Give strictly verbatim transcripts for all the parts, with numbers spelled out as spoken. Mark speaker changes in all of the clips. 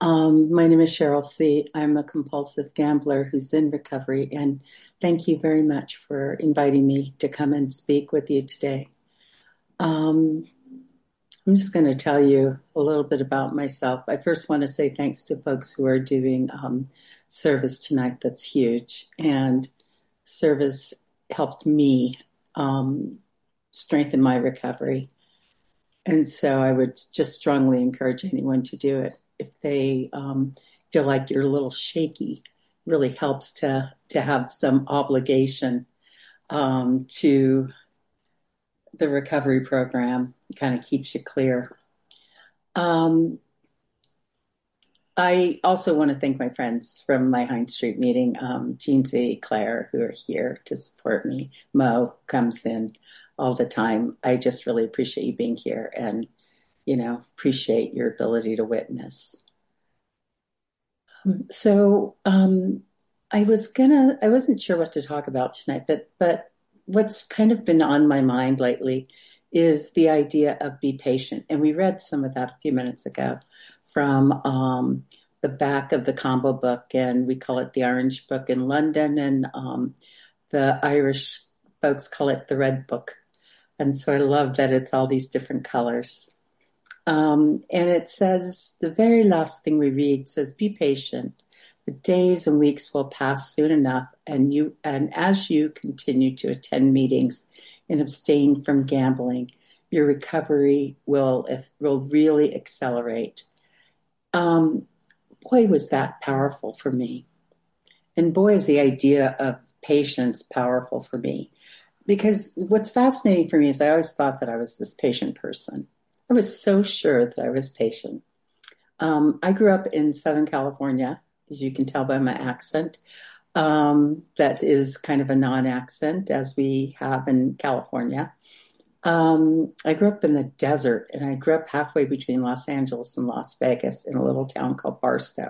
Speaker 1: Um, my name is Cheryl C. I'm a compulsive gambler who's in recovery, and thank you very much for inviting me to come and speak with you today. Um, I'm just going to tell you a little bit about myself. I first want to say thanks to folks who are doing um, service tonight. That's huge. And service helped me um, strengthen my recovery. And so I would just strongly encourage anyone to do it. If they um, feel like you're a little shaky, it really helps to, to have some obligation um, to the recovery program. It kind of keeps you clear. Um, I also want to thank my friends from my Hines Street meeting, um, Jean Z, Claire, who are here to support me. Mo comes in all the time. I just really appreciate you being here and, you know, appreciate your ability to witness. So um, I was gonna, I wasn't sure what to talk about tonight, but but what's kind of been on my mind lately is the idea of be patient. And we read some of that a few minutes ago from um, the back of the combo book, and we call it the Orange Book in London, and um, the Irish folks call it the Red Book. And so I love that it's all these different colors. Um, and it says, the very last thing we read says, be patient. The days and weeks will pass soon enough, and you and as you continue to attend meetings and abstain from gambling, your recovery will will really accelerate. Um, boy, was that powerful for me. And boy, is the idea of patience powerful for me. Because what's fascinating for me is I always thought that I was this patient person. I was so sure that I was patient. Um, I grew up in Southern California, as you can tell by my accent. Um, that is kind of a non-accent, as we have in California. Um, I grew up in the desert, and I grew up halfway between Los Angeles and Las Vegas in a little town called Barstow.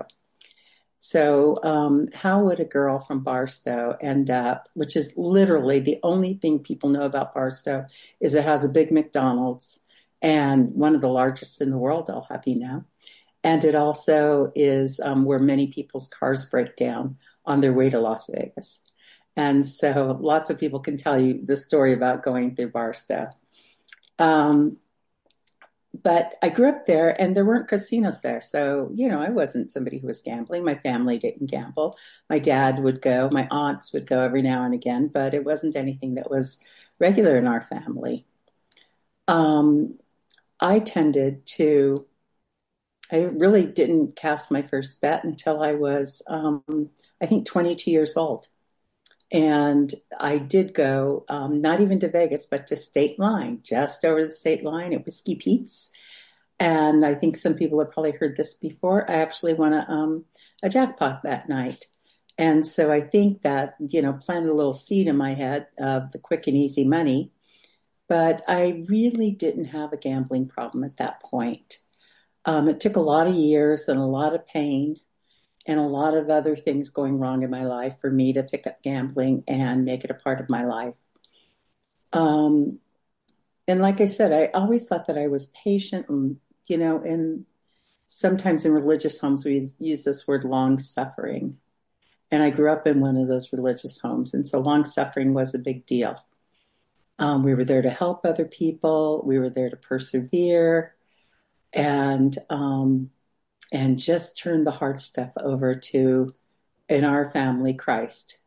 Speaker 1: So um, how would a girl from Barstow end up, which is literally the only thing people know about Barstow, is it has a big McDonald's, and one of the largest in the world, I'll have you know. And it also is um, where many people's cars break down on their way to Las Vegas. And so lots of people can tell you the story about going through Barstow. Um, but I grew up there, and there weren't casinos there. So, you know, I wasn't somebody who was gambling. My family didn't gamble. My dad would go. My aunts would go every now and again, but it wasn't anything that was regular in our family. Um, I tended to, I really didn't cast my first bet until I was, um, I think, twenty-two years old. And I did go, um, not even to Vegas, but to State Line, just over the State Line at Whiskey Pete's. And I think some people have probably heard this before. I actually won a, um, a jackpot that night. And so I think that, you know, planted a little seed in my head of the quick and easy money. But I really didn't have a gambling problem at that point. Um, it took a lot of years and a lot of pain and a lot of other things going wrong in my life for me to pick up gambling and make it a part of my life. Um, and like I said, I always thought that I was patient, and, you know, and sometimes in religious homes, we use this word long suffering. And I grew up in one of those religious homes. And so long suffering was a big deal. Um, we were there to help other people. We were there to persevere and, um, and just turn the hard stuff over to, in our family, Christ.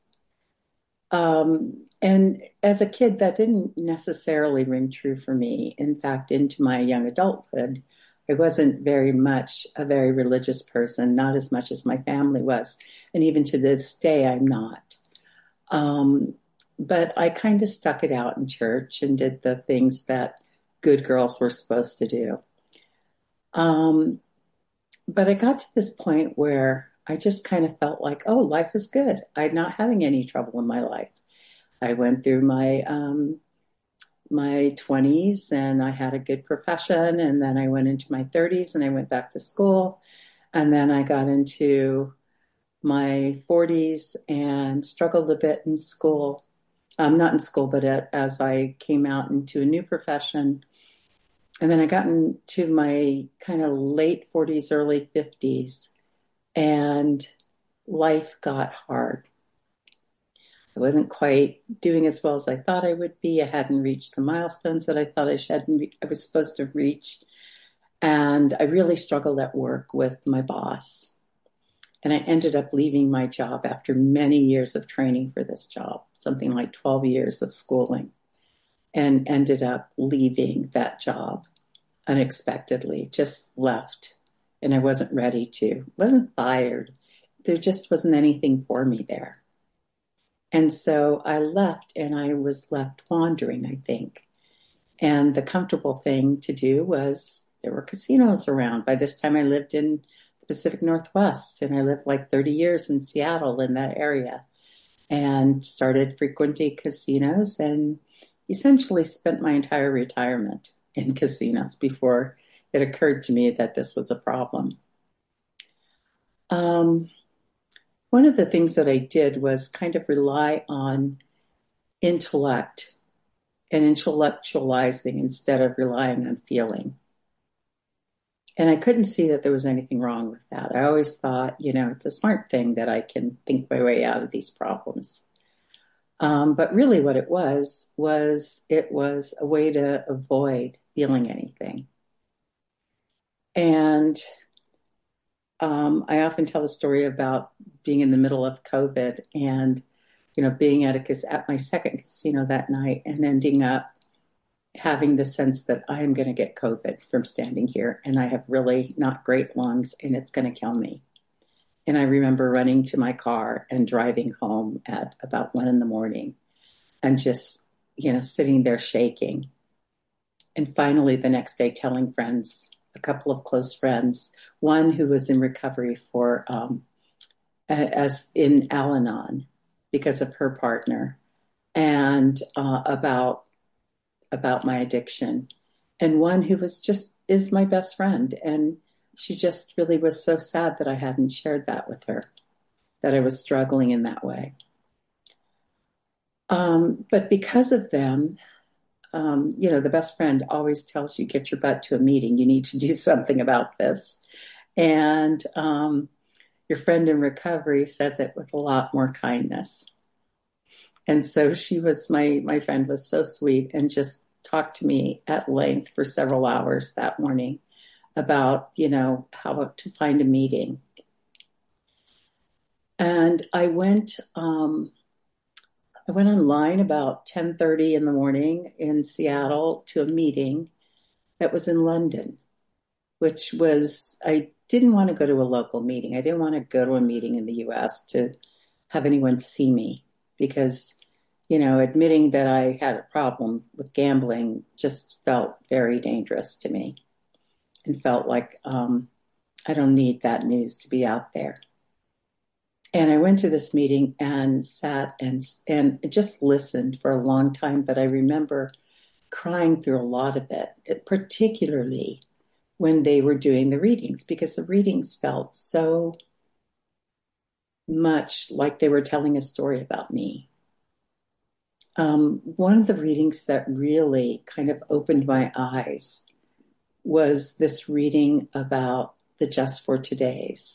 Speaker 1: Um, and as a kid, that didn't necessarily ring true for me. In fact, into my young adulthood, I wasn't very much a very religious person, not as much as my family was. And even to this day, I'm not. Um, but I kind of stuck it out in church and did the things that good girls were supposed to do. Um, but I got to this point where I just kind of felt like, oh, life is good. I'm not having any trouble in my life. I went through my um, my twenties, and I had a good profession, and then I went into my thirties, and I went back to school, and then I got into my forties and struggled a bit in school. Um, not in school, but at, as I came out into a new profession. And then I got into my kind of late forties, early fifties, and life got hard. I wasn't quite doing as well as I thought I would be. I hadn't reached the milestones that I thought I should, I was supposed to reach. And I really struggled at work with my boss. And I ended up leaving my job after many years of training for this job, something like twelve years of schooling, and ended up leaving that job unexpectedly, just left. And I wasn't ready to, wasn't fired. There just wasn't anything for me there. And so I left and I was left wandering, I think. And the comfortable thing to do was there were casinos around. By this time, I lived in the Pacific Northwest, and I lived like thirty years in Seattle in that area, and started frequenting casinos and essentially spent my entire retirement in casinos before it occurred to me that this was a problem. Um, one of the things that I did was kind of rely on intellect and intellectualizing instead of relying on feeling. And I couldn't see that there was anything wrong with that. I always thought, you know, it's a smart thing that I can think my way out of these problems. Um, but really what it was, was it was a way to avoid feeling anything. And um, I often tell a story about being in the middle of COVID and, you know, being at a, at my second casino that night and ending up having the sense that I am going to get COVID from standing here, and I have really not great lungs and it's going to kill me. And I remember running to my car and driving home at about one in the morning and just, you know, sitting there shaking. And finally, the next day, telling friends, a couple of close friends, one who was in recovery for, um, as in Al-Anon because of her partner, and uh, about about my addiction, and one who was just is my best friend. And she just really was so sad that I hadn't shared that with her, that I was struggling in that way. Um, but because of them, um, you know, the best friend always tells you, get your butt to a meeting. You need to do something about this. And um, your friend in recovery says it with a lot more kindness. And so she was, my, my friend was so sweet and just talked to me at length for several hours that morning about, you know, how to find a meeting. And I went, um, I went online about ten thirty in the morning in Seattle to a meeting that was in London, which was, I didn't want to go to a local meeting. I didn't want to go to a meeting in the U S to have anyone see me because, you know, admitting that I had a problem with gambling just felt very dangerous to me and felt like um, I don't need that news to be out there. And I went to this meeting and sat and and just listened for a long time, but I remember crying through a lot of it, it particularly when they were doing the readings, because the readings felt so much like they were telling a story about me. Um, one of the readings that really kind of opened my eyes was this reading about the Just for Todays.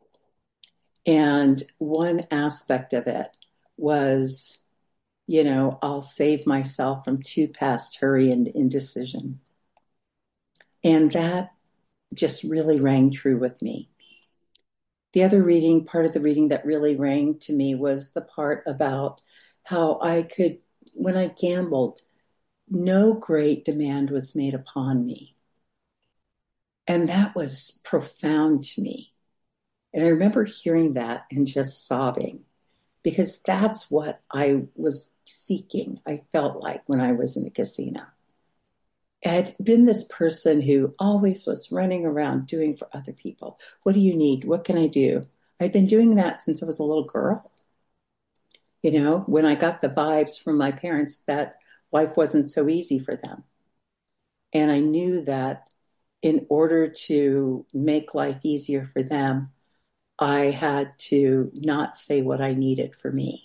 Speaker 1: And one aspect of it was, you know, I'll save myself from too past hurry and indecision. And that just really rang true with me. The other reading, part of the reading that really rang to me was the part about how I could, when I gambled, no great demand was made upon me. And that was profound to me. And I remember hearing that and just sobbing, because that's what I was seeking, I felt like, when I was in a casino. I had been this person who always was running around doing for other people. What do you need? What can I do? I'd been doing that since I was a little girl. You know, when I got the vibes from my parents that life wasn't so easy for them. And I knew that in order to make life easier for them, I had to not say what I needed for me.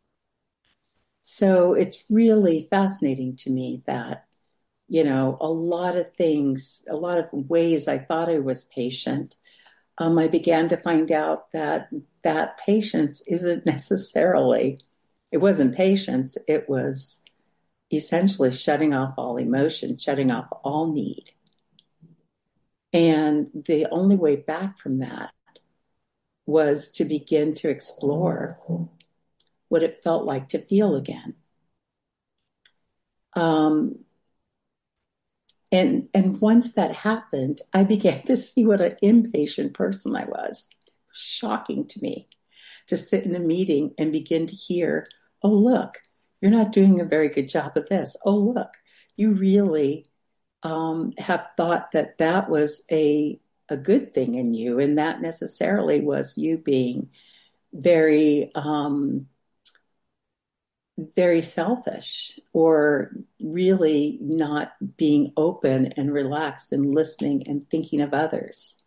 Speaker 1: So it's really fascinating to me that, you know, a lot of things, a lot of ways I thought I was patient, um, I began to find out that that patience isn't necessarily, it wasn't patience, it was essentially shutting off all emotion, shutting off all need. And the only way back from that was to begin to explore what it felt like to feel again. Um, and and once that happened, I began to see what an impatient person I was. Shocking to me to sit in a meeting and begin to hear, oh, look, you're not doing a very good job of this. Oh, look, you really um, have thought that that was a, a good thing in you. And that necessarily was you being very, um, very selfish or really not being open and relaxed and listening and thinking of others.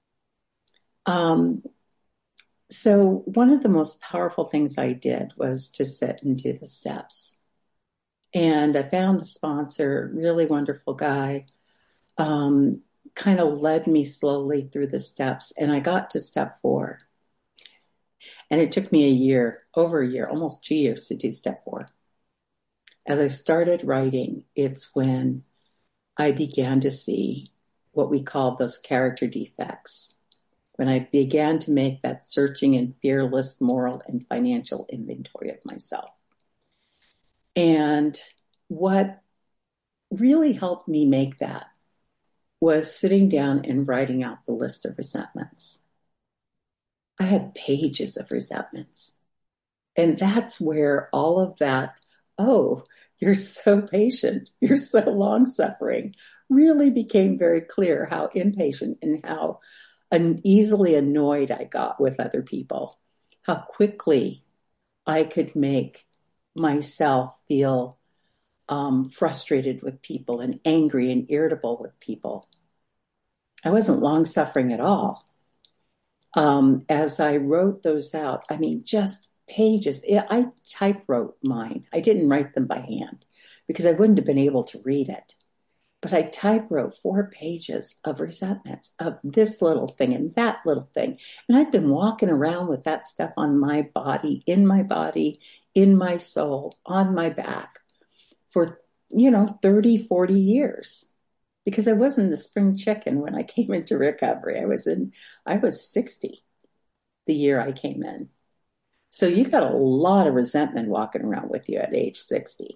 Speaker 1: Um, So one of the most powerful things I did was to sit and do the steps. And I found a sponsor, really wonderful guy, um, kind of led me slowly through the steps. And I got to step four. And it took me a year, over a year, almost two years to do step four. As I started writing, it's when I began to see what we call those character defects. When I began to make that searching and fearless moral and financial inventory of myself. And what really helped me make that was sitting down and writing out the list of resentments. I had pages of resentments. And that's where all of that, oh, you're so patient, you're so long suffering, really became very clear how impatient and how and easily annoyed I got with other people, how quickly I could make myself feel um, frustrated with people and angry and irritable with people. I wasn't long suffering at all. Um, as I wrote those out, I mean, just pages. I type wrote mine. I didn't write them by hand because I wouldn't have been able to read it. But I typewrote four pages of resentments of this little thing and that little thing. And I'd been walking around with that stuff on my body, in my body, in my soul, on my back for, you know, thirty, forty years. Because I wasn't the spring chicken when I came into recovery. I was in, I was sixty the year I came in. So you got a lot of resentment walking around with you at age sixty.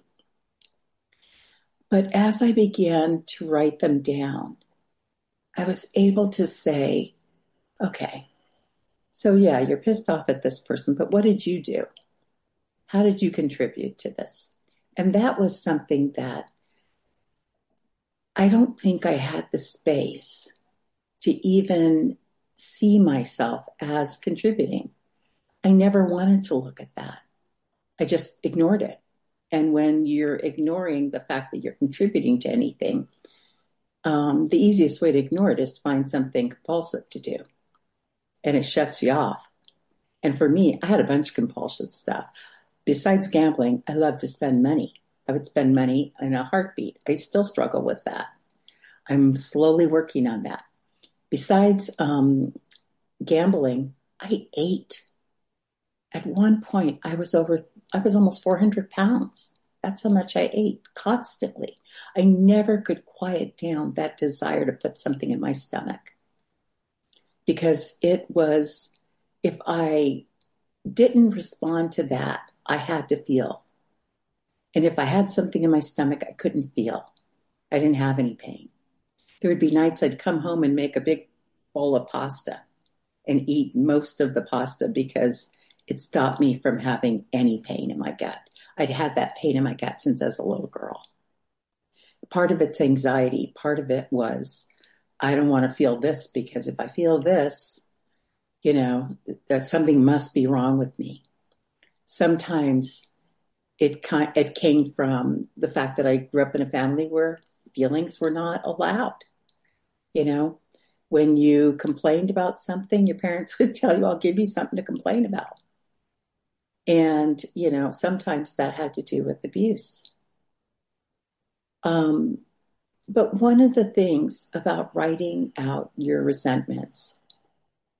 Speaker 1: But as I began to write them down, I was able to say, okay, so yeah, you're pissed off at this person, but what did you do? How did you contribute to this? And that was something that I don't think I had the space to even see myself as contributing. I never wanted to look at that. I just ignored it. And when you're ignoring the fact that you're contributing to anything, um, the easiest way to ignore it is to find something compulsive to do. And it shuts you off. And for me, I had a bunch of compulsive stuff. Besides gambling, I love to spend money. I would spend money in a heartbeat. I still struggle with that. I'm slowly working on that. Besides um, gambling, I ate. At one point, I was over, I was almost four hundred pounds. That's how much I ate constantly. I never could quiet down that desire to put something in my stomach because it was, if I didn't respond to that, I had to feel. And if I had something in my stomach, I couldn't feel. I didn't have any pain. There would be nights I'd come home and make a big bowl of pasta and eat most of the pasta because it stopped me from having any pain in my gut. I'd had that pain in my gut since I was a little girl. Part of it's anxiety. Part of it was, I don't want to feel this because if I feel this, you know, that something must be wrong with me. Sometimes it kind it came from the fact that I grew up in a family where feelings were not allowed. You know, when you complained about something, your parents would tell you, I'll give you something to complain about. And, you know, sometimes that had to do with abuse. Um, but one of the things about writing out your resentments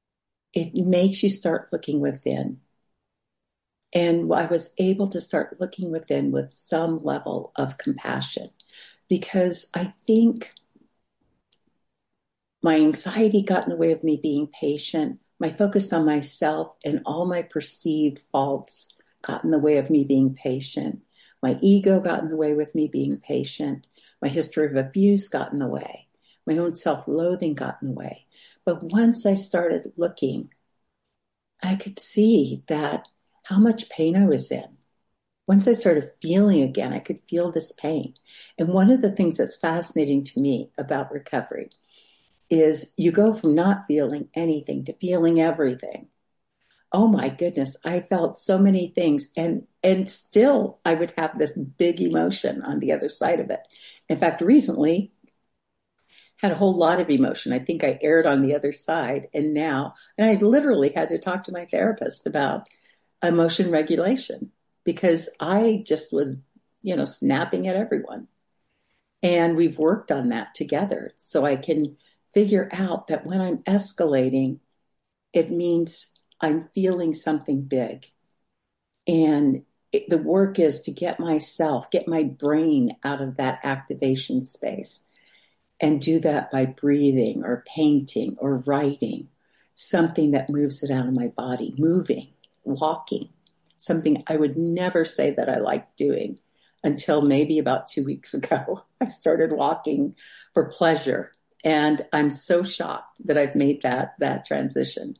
Speaker 1: it makes you start looking within. And I was able to start looking within with some level of compassion because I think my anxiety got in the way of me being patient. My focus on myself and all my perceived faults got in the way of me being patient. My ego got in the way with me being patient. My history of abuse got in the way. My own self-loathing got in the way. But once I started looking, I could see that how much pain I was in. Once I started feeling again, I could feel this pain. And one of the things that's fascinating to me about recovery is you go from not feeling anything to feeling everything. Oh my goodness, I felt so many things and and still I would have this big emotion on the other side of it. In fact, recently had a whole lot of emotion. I think I aired on the other side and now, and I literally had to talk to my therapist about emotion regulation because I just was, you know, snapping at everyone. And we've worked on that together so I can figure out that when I'm escalating, it means I'm feeling something big. And it, the work is to get myself, get my brain out of that activation space and do that by breathing or painting or writing, something that moves it out of my body, moving, walking, something I would never say that I like doing until maybe about two weeks ago. I started walking for pleasure. And I'm so shocked that I've made that, that transition.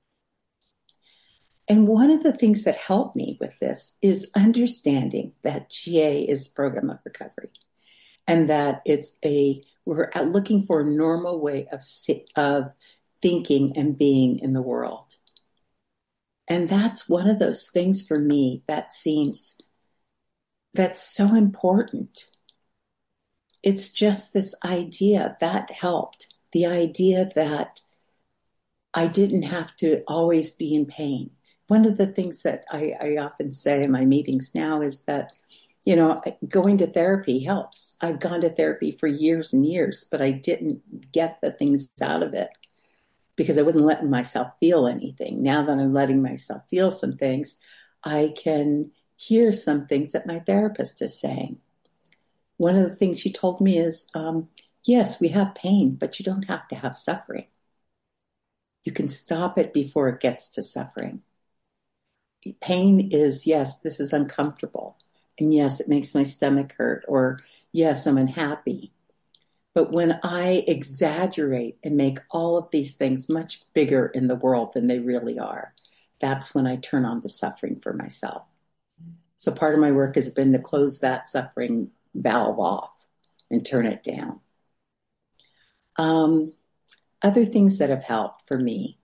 Speaker 1: And one of the things that helped me with this is understanding that G A is a program of recovery and that it's a, we're looking for a normal way of, of thinking and being in the world. And that's one of those things for me that seems, that's so important. It's just this idea that helped. The idea that I didn't have to always be in pain. One of the things that I, I often say in my meetings now is that, you know, going to therapy helps. I've gone to therapy for years and years, but I didn't get the things out of it because I wasn't letting myself feel anything. Now that I'm letting myself feel some things, I can hear some things that my therapist is saying. One of the things she told me is, um, yes, we have pain, but you don't have to have suffering. You can stop it before it gets to suffering. Pain is, yes, this is uncomfortable. And yes, it makes my stomach hurt. Or yes, I'm unhappy. But when I exaggerate and make all of these things much bigger in the world than they really are, that's when I turn on the suffering for myself. So part of my work has been to close that suffering valve off and turn it down. Um, other things that have helped for me,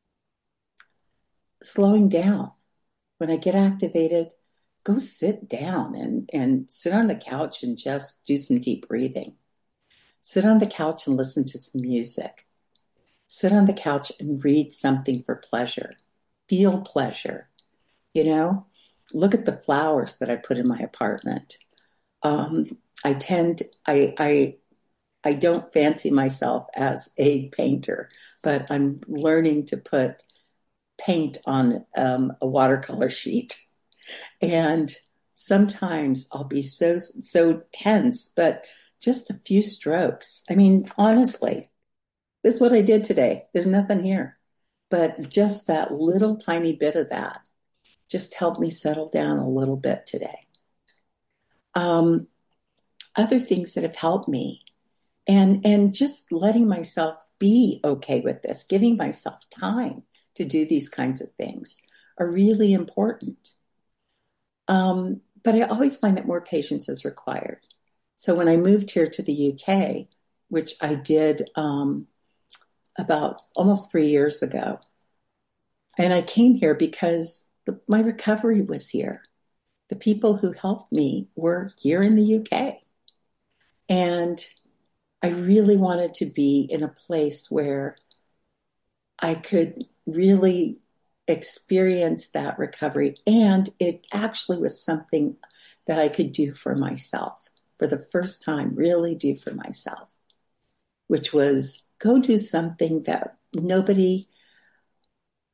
Speaker 1: slowing down. When I get activated, go sit down and, and sit on the couch and just do some deep breathing. Sit on the couch and listen to some music. Sit on the couch and read something for pleasure. Feel pleasure. You know, look at the flowers that I put in my apartment. Um, I tend, I, I, I don't fancy myself as a painter, but I'm learning to put paint on um, a watercolor sheet. And sometimes I'll be so, so tense, but just a few strokes. I mean, honestly, this is what I did today. There's nothing here, but just that little tiny bit of that just helped me settle down a little bit today. Um, other things that have helped me and, and just letting myself be okay with this, giving myself time to do these kinds of things are really important. Um, but I always find that more patience is required. So when I moved here to the U K, which I did um, about almost three years ago, and I came here because the, my recovery was here. The people who helped me were here in the U K. And I really wanted to be in a place where I could really experience that recovery. And it actually was something that I could do for myself for the first time, really do for myself, which was go do something that nobody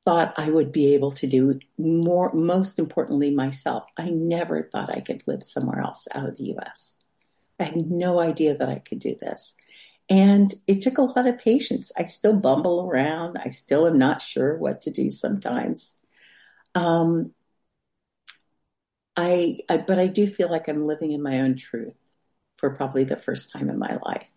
Speaker 1: thought I would be able to do more, most importantly, myself. I never thought I could live somewhere else out of the U S. I had no idea that I could do this. And it took a lot of patience. I still bumble around. I still am not sure what to do sometimes. Um, I, I, but I do feel like I'm living in my own truth for probably the first time in my life.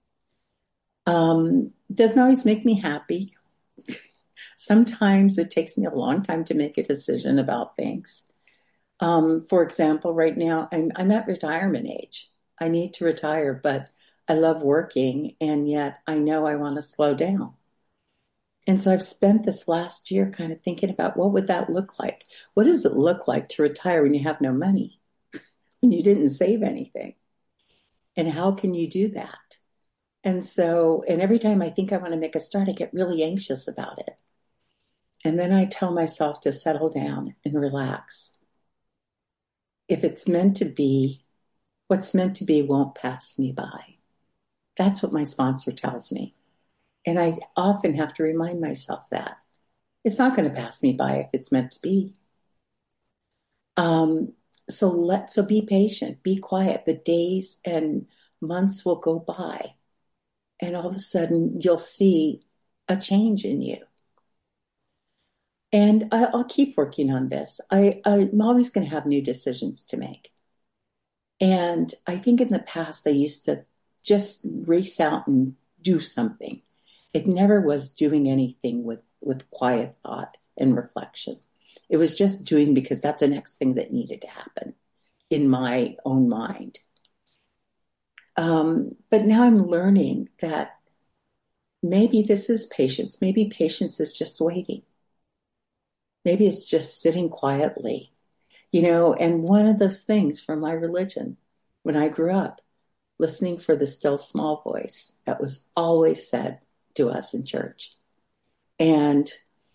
Speaker 1: Um, doesn't always make me happy. Sometimes it takes me a long time to make a decision about things. Um, for example, right now I'm, I'm at retirement age. I need to retire, but I love working, and yet I know I want to slow down. And so I've spent this last year kind of thinking about what would that look like? What does it look like to retire when you have no money, when you didn't save anything? And how can you do that? And so, and every time I think I want to make a start, I get really anxious about it. And then I tell myself to settle down and relax. If it's meant to be, what's meant to be won't pass me by. That's what my sponsor tells me. And I often have to remind myself that it's not going to pass me by if it's meant to be. Um, so let so be patient, be quiet. The days and months will go by, and all of a sudden you'll see a change in you. And I, I'll keep working on this. I, I'm always going to have new decisions to make. And I think in the past I used to just race out and do something. It never was doing anything with, with quiet thought and reflection. It was just doing because that's the next thing that needed to happen in my own mind. Um, but now I'm learning that maybe this is patience. Maybe patience is just waiting. Maybe it's just sitting quietly, you know. And one of those things from my religion, when I grew up, listening for the still small voice that was always said to us in church. And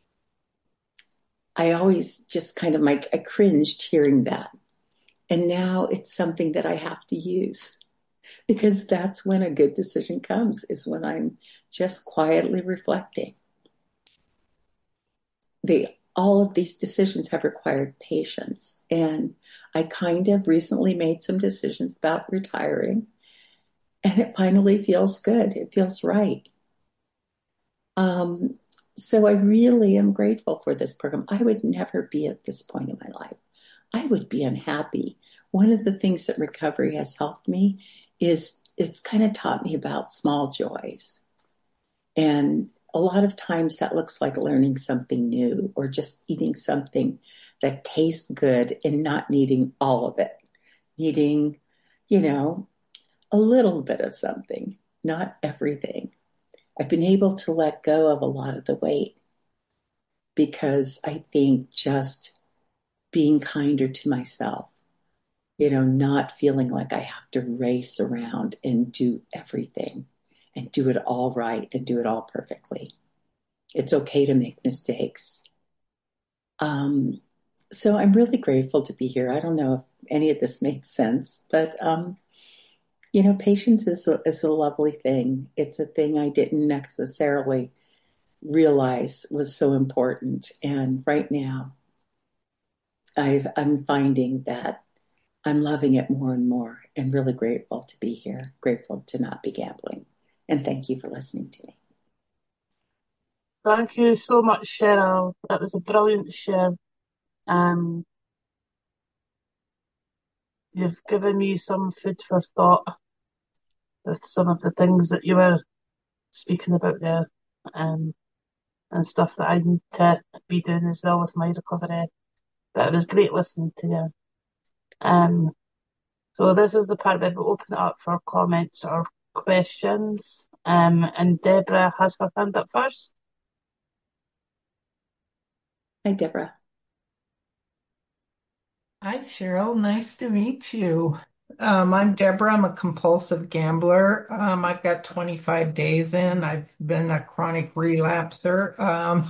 Speaker 1: I always just kind of like, I cringed hearing that. And now it's something that I have to use because that's when a good decision comes, is when I'm just quietly reflecting. They, all of these decisions have required patience. And I kind of recently made some decisions about retiring, and it finally feels good. It feels right. Um, so I really am grateful for this program. I would never be at this point in my life. I would be unhappy. One of the things that recovery has helped me is it's kind of taught me about small joys. And a lot of times that looks like learning something new or just eating something that tastes good and not needing all of it, needing, you know, a little bit of something, not everything. I've been able to let go of a lot of the weight because I think just being kinder to myself, you know, not feeling like I have to race around and do everything and do it all right and do it all perfectly. It's okay to make mistakes. Um, so I'm really grateful to be here. I don't know if any of this made sense, but um, you know, patience is a, is a lovely thing. It's a thing I didn't necessarily realize was so important. And right now, I've, I'm finding that I'm loving it more and more and really grateful to be here, grateful to not be gambling. And thank you for listening to me.
Speaker 2: Thank you so much, Cheryl. That was a brilliant share. Um, you've given me some food for thought with some of the things that you were speaking about there, um, and stuff that I need to be doing as well with my recovery. But it was great listening to you. Um, so this is the part where we open it up for comments or questions. Um, and Deborah has her hand up first.
Speaker 1: Hi, Deborah.
Speaker 3: Hi, Cheryl. Nice to meet you. Um, I'm Deborah. I'm a compulsive gambler. Um, I've got twenty-five days in. I've been a chronic relapser. Um,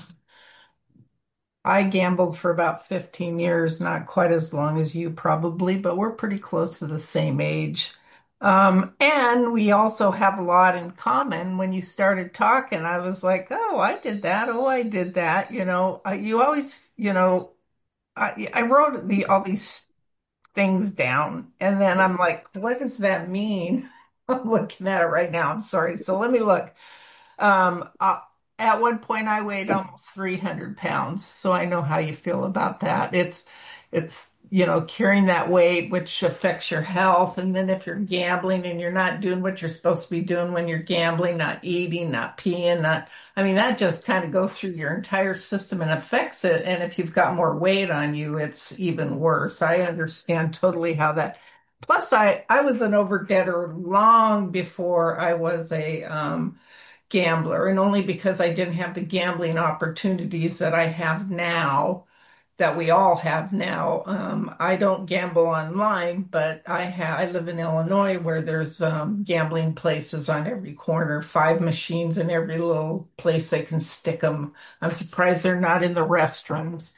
Speaker 3: I gambled for about fifteen years, not quite as long as you probably, but we're pretty close to the same age. Um, and we also have a lot in common. When you started talking, I was like, oh, I did that. Oh, I did that. You know, uh, you always, you know, I, I wrote the all these things down, and then I'm like, what does that mean? I'm looking at it right now. I'm sorry. So let me look. Um, uh, at one point I weighed almost three hundred pounds, so I know how you feel about that. It's, it's, you know, carrying that weight, which affects your health. And then if you're gambling and you're not doing what you're supposed to be doing when you're gambling, not eating, not peeing, not, I mean, that just kind of goes through your entire system and affects it. And if you've got more weight on you, it's even worse. I understand totally how that. Plus, I, I was an over-getter long before I was a, um, gambler, and only because I didn't have the gambling opportunities that I have now, that we all have now. Um, I don't gamble online, but I have, I live in Illinois where there's um, gambling places on every corner, five machines in every little place they can stick them. I'm surprised they're not in the restrooms.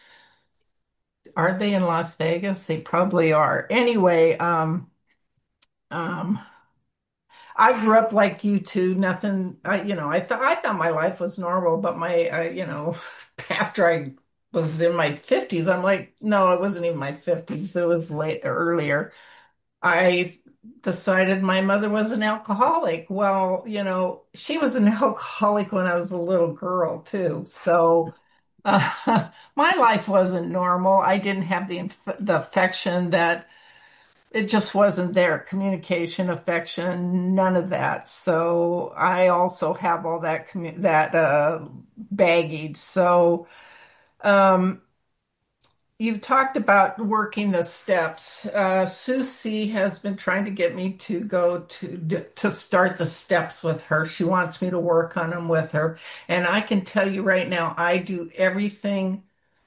Speaker 3: Are they in Las Vegas? They probably are. Anyway, um, um, I grew up like you two, nothing, I, you know, I thought I thought my life was normal, but my, I, you know, after I was in my fifties, I'm like, no, it wasn't even my fifties. It was late earlier. I decided my mother was an alcoholic. Well, you know, she was an alcoholic when I was a little girl too. So, uh, my life wasn't normal. I didn't have the inf the affection that it just wasn't there. Communication, affection, none of that. So I also have all that commu that uh, baggage. So um, you've talked about working the steps. Uh, Susie has been trying to get me to go to to start the steps with her. She wants me to work on them with her, and I can tell you right now, I do everything.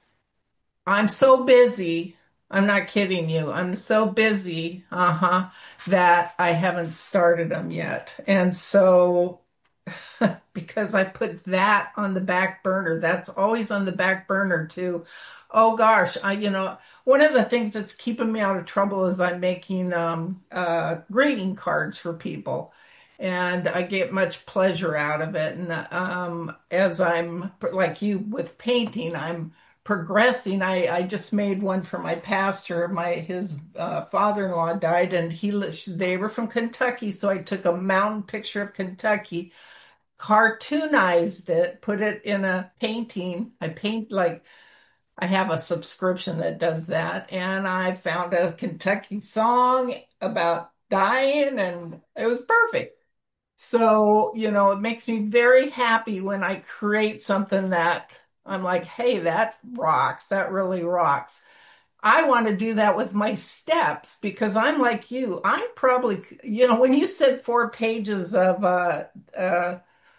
Speaker 3: I'm so busy. I'm not kidding you. I'm so busy, uh-huh, that I haven't started them yet. And so, because I put that on the back burner, that's always on the back burner too. Oh gosh, I, you know, one of the things that's keeping me out of trouble is I'm making um, uh, greeting cards for people. And I get much pleasure out of it. And um, as I'm like you with painting, I'm progressing. I, I just made one for my pastor. My his uh, father-in-law died, and he they were from Kentucky, so I took a mountain picture of Kentucky, cartoonized it, put it in a painting. I paint like I have a subscription that does that, and I found a Kentucky song about dying, and it was perfect. So, you know, it makes me very happy when I create something that I'm like, hey, that rocks. That really rocks. I want to do that with my steps because I'm like you. I'm probably, you know, when you said four pages of uh, uh,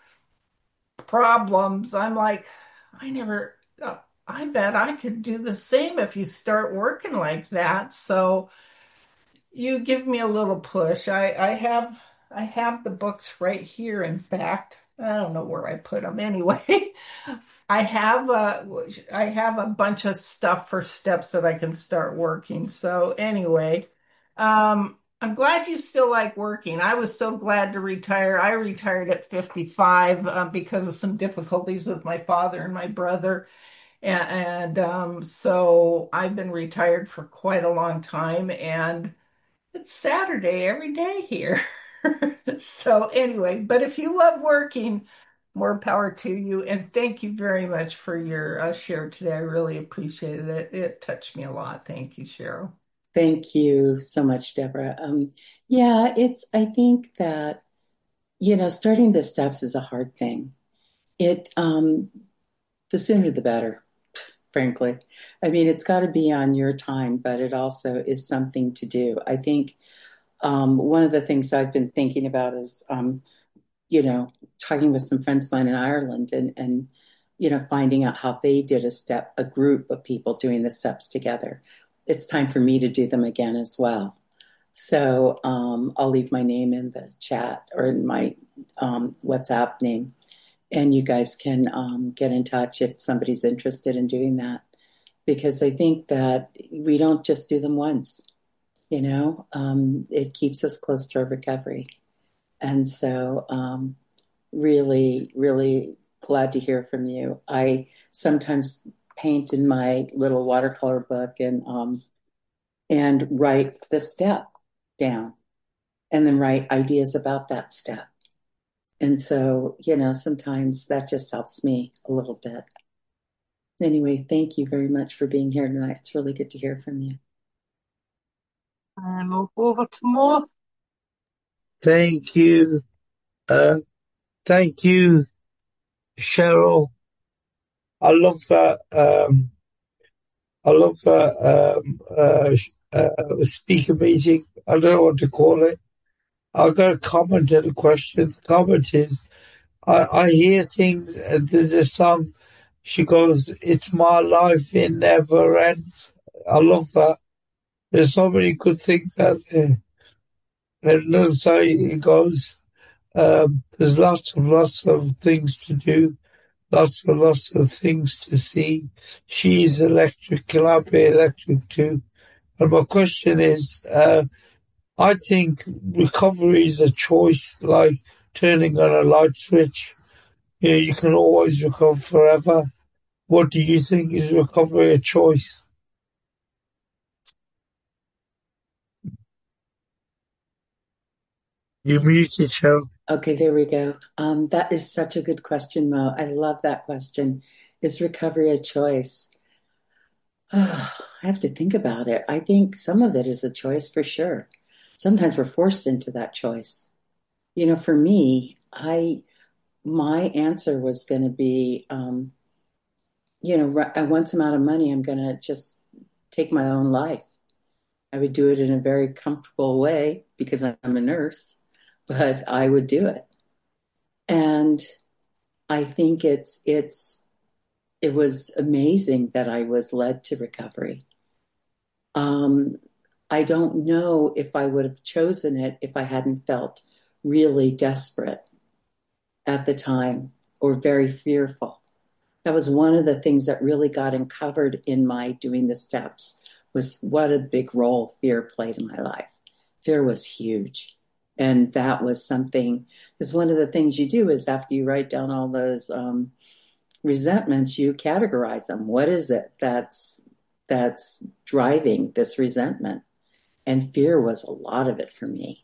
Speaker 3: problems, I'm like, I never, uh, I bet I could do the same if you start working like that. So, you give me a little push. I, I have I have the books right here, in fact. I don't know where I put them anyway. I have a I have a bunch of stuff for steps that I can start working. So anyway, um, I'm glad you still like working. I was so glad to retire. I retired at fifty-five uh, because of some difficulties with my father and my brother. And, and um, so I've been retired for quite a long time, and it's Saturday every day here. So anyway, but if you love working, more power to you. And thank you very much for your uh, share today. I really appreciated it. It touched me a lot. Thank you, Cheryl.
Speaker 1: Thank you so much, Deborah. Um, yeah, it's, I think that, you know, starting the steps is a hard thing. It, um, the sooner the better, frankly. I mean, it's got to be on your time, but it also is something to do. I think um, one of the things I've been thinking about is, um, you know, talking with some friends of mine in Ireland and, and, you know, finding out how they did a step, a group of people doing the steps together. It's time for me to do them again as well. So um, I'll leave my name in the chat or in my um, WhatsApp name, and you guys can um, get in touch if somebody's interested in doing that. Because I think that we don't just do them once. You know, um, it keeps us close to our recovery. And so, um, really, really glad to hear from you. I sometimes paint in my little watercolor book and um, and write the step down and then write ideas about that step. And so, you know, sometimes that just helps me a little bit. Anyway, thank you very much for being here tonight. It's really good to hear from you.
Speaker 2: And we'll go over to Mo.
Speaker 4: Thank you. Uh, thank you, Cheryl. I love that. Um, I love that um, uh, uh, speaker meeting. I don't know what to call it. I've got a comment and a question. The comment is, I, I hear things, and there's a song, she goes, "It's my life, it never ends." I love that. There's so many good things out there. And another song, it goes, um, there's lots and lots of things to do, lots and lots of things to see. She's electric, and I'll be electric too. And my question is, uh, I think recovery is a choice, like turning on a light switch. You know, you can always recover forever. What do you think? Is recovery a choice? You're muted, Cheryl.
Speaker 1: Okay, there we go. Um, that is such a good question, Mo. I love that question. Is recovery a choice? Oh, I have to think about it. I think some of it is a choice for sure. Sometimes we're forced into that choice. You know, for me, I my answer was going to be, um, you know, I want some amount of money. I'm going to just take my own life. I would do it in a very comfortable way because I'm a nurse, but I would do it. And I think it's it's it was amazing that I was led to recovery. Um, I don't know if I would have chosen it if I hadn't felt really desperate at the time or very fearful. That was one of the things that really got uncovered in my doing the steps was what a big role fear played in my life. Fear was huge. And that was something, because one of the things you do is after you write down all those um, resentments, you categorize them. What is it that's that's driving this resentment? And fear was a lot of it for me.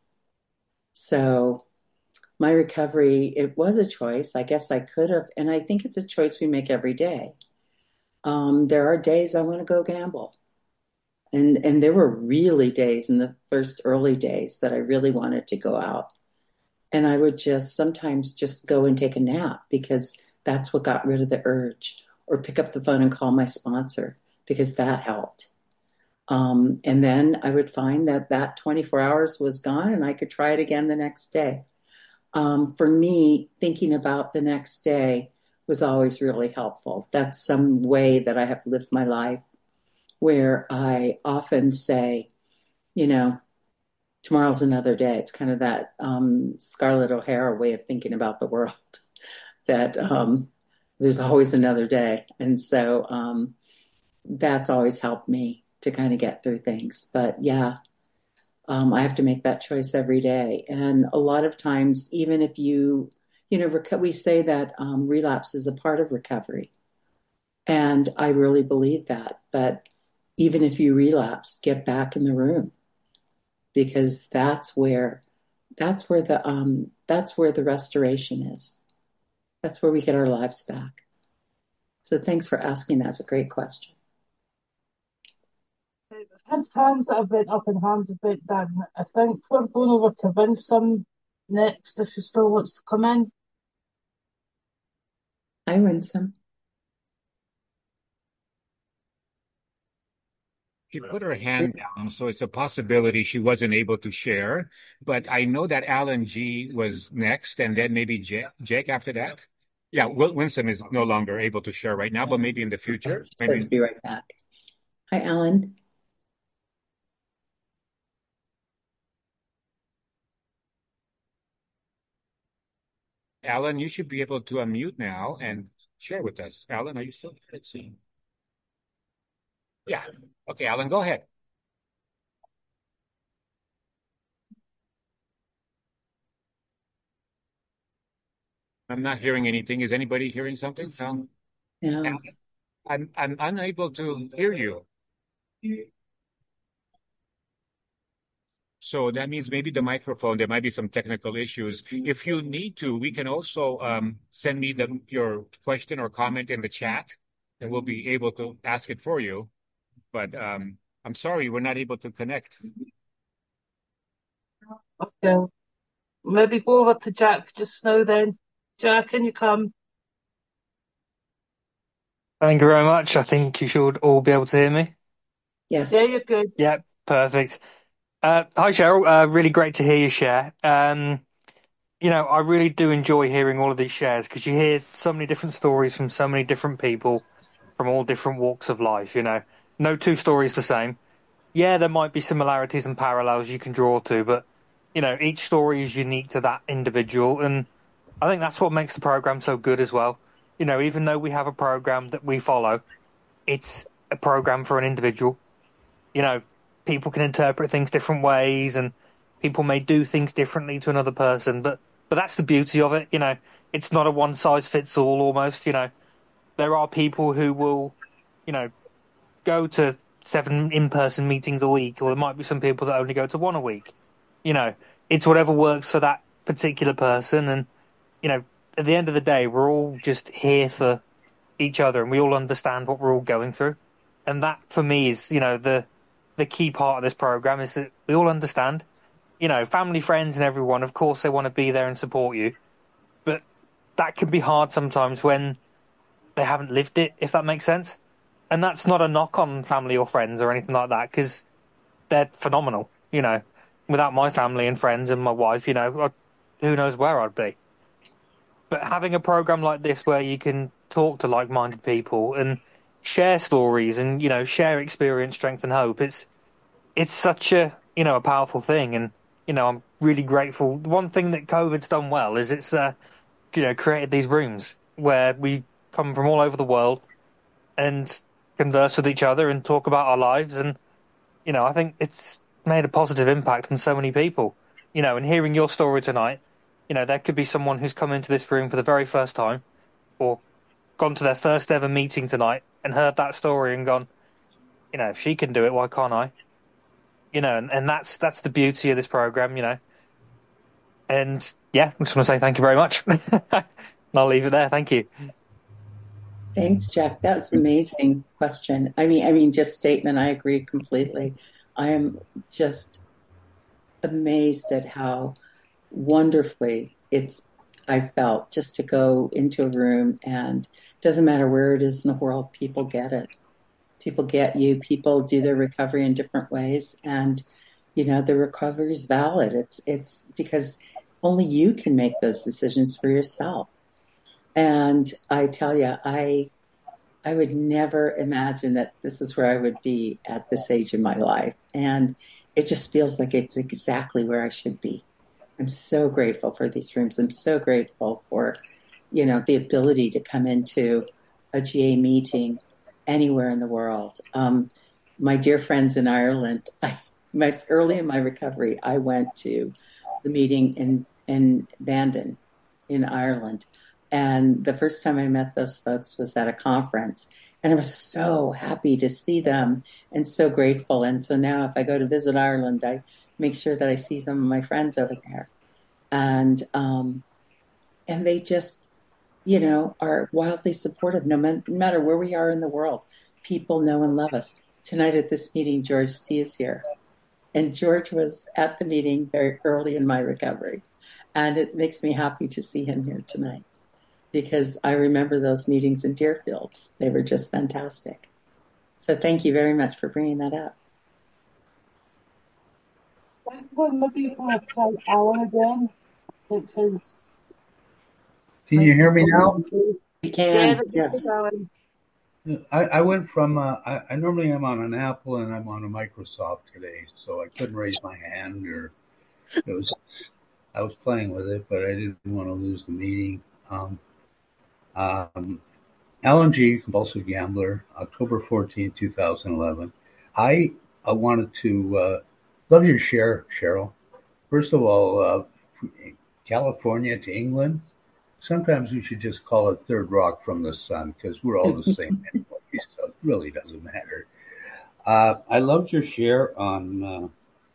Speaker 1: So my recovery, it was a choice. I guess I could have, and I think it's a choice we make every day. Um, there are days I want to go gamble. And and there were really days in the first early days that I really wanted to go out. And I would just sometimes just go and take a nap because that's what got rid of the urge, or pick up the phone and call my sponsor because that helped. Um, and then I would find that that twenty-four hours was gone and I could try it again the next day. Um, for me, thinking about the next day was always really helpful. That's some way that I have lived my life where I often say, you know, tomorrow's another day. It's kind of that um, Scarlett O'Hara way of thinking about the world that um, there's always another day. And so um, that's always helped me to kind of get through things. But yeah, um, I have to make that choice every day. And a lot of times, even if you, you know, rec- we say that um, relapse is a part of recovery. And I really believe that. But even if you relapse, get back in the room because that's where that's where the um that's where the restoration is. That's where we get our lives back. So thanks for asking. That's a great question.
Speaker 2: We've had hands that have went up and hands have went down. I think we're going over to Winsome next if she still wants to come in.
Speaker 1: Hi, Winsome.
Speaker 5: She put her hand down, so it's a possibility she wasn't able to share. But I know that Alan G was next, and then maybe Jake, Jake after that. Yeah, Wil- Winsome is no longer able to share right now, but maybe in the future.
Speaker 1: She
Speaker 5: Maybe.
Speaker 1: says be right back. Hi, Alan.
Speaker 5: Alan, you should be able to unmute now and share with us. Alan, are you still? Let's see. Yeah. Okay, Alan, go ahead. I'm not hearing anything. Is anybody hearing something? Um,
Speaker 1: No.
Speaker 5: I'm I'm unable to hear you. So that means maybe the microphone, there might be some technical issues. If you need to, we can also um, send me the, your question or comment in the chat, and we'll be able to ask it for you. But um, I'm sorry, we're not able to connect.
Speaker 2: Okay. Maybe go over to Jack just now then. Jack, can you come?
Speaker 6: Thank you very much. I think you should all be able to hear me.
Speaker 1: Yes.
Speaker 2: Yeah, you're good.
Speaker 6: Yeah, perfect. Uh, hi, Cheryl. Uh, really great to hear you share. Um, you know, I really do enjoy hearing all of these shares because you hear so many different stories from so many different people from all different walks of life. You know, no two stories the same. Yeah, there might be similarities and parallels you can draw to, but you know, each story is unique to that individual, and I think that's what makes the program so good as well. You know, even though we have a program that we follow, it's a program for an individual. You know, people can interpret things different ways and people may do things differently to another person, but but that's the beauty of it, you know. It's not a one size fits all almost, you know. There are people who will, you know, go to seven in-person meetings a week, or there might be some people that only go to one a week. You know, it's whatever works for that particular person, and you know, at the end of the day, we're all just here for each other and we all understand what we're all going through. And that for me is, you know, the the key part of this program is that we all understand. You know, family, friends and everyone, of course they want to be there and support you. But that can be hard sometimes when they haven't lived it, if that makes sense. And that's not a knock on family or friends or anything like that, because they're phenomenal. You know, without my family and friends and my wife, you know, I, who knows where I'd be. But having a program like this where you can talk to like-minded people and share stories and, you know, share experience, strength and hope, it's it's such a, you know, a powerful thing. And, you know, I'm really grateful. One thing that COVID's done well is it's, uh, you know, created these rooms where we come from all over the world and converse with each other and talk about our lives. And, you know, I think it's made a positive impact on so many people. You know, and hearing your story tonight, you know, there could be someone who's come into this room for the very first time or gone to their first ever meeting tonight and heard that story and gone, you know, if she can do it, why can't I? You know, and, and that's that's the beauty of this program, you know. And yeah, I just want to say thank you very much. I'll leave it there. Thank you.
Speaker 1: Thanks, Jack. That was an amazing question. I mean, I mean, just statement. I agree completely. I am just amazed at how wonderfully it's I felt just to go into a room, and it doesn't matter where it is in the world, people get it. People get you. People do their recovery in different ways, and you know the recovery is valid. It's it's because only you can make those decisions for yourself. And I tell you, I I would never imagine that this is where I would be at this age in my life. And it just feels like it's exactly where I should be. I'm so grateful for these rooms. I'm so grateful for, you know, the ability to come into a G A meeting anywhere in the world. Um, my dear friends in Ireland, I, my early in my recovery, I went to the meeting in in Bandon in Ireland. And the first time I met those folks was at a conference. And I was so happy to see them and so grateful. And so now if I go to visit Ireland, I make sure that I see some of my friends over there. And um, and they just, you know, are wildly supportive no, man, no matter where we are in the world. People know and love us. Tonight at this meeting, George C. is here. And George was at the meeting very early in my recovery. And it makes me happy to see him here tonight, because I remember those meetings in Deerfield. They were just fantastic. So thank you very much for bringing that up.
Speaker 2: Maybe we'll try Alan again, which is...
Speaker 7: Can you hear me now?
Speaker 1: We can,
Speaker 2: Yeah,
Speaker 1: yes.
Speaker 2: Alan.
Speaker 7: I, I went from, uh, I, I normally am on an Apple and I'm on a Microsoft today, so I couldn't raise my hand, or it was, I was playing with it, but I didn't want to lose the meeting. Um, um, Alan G., compulsive gambler, October fourteenth, twenty eleven. I, I wanted to, uh, love your share, Cheryl. First of all, uh, California to England, sometimes we should just call it Third Rock from the Sun because we're all the same anyway, so it really doesn't matter. Uh, I loved your share on uh,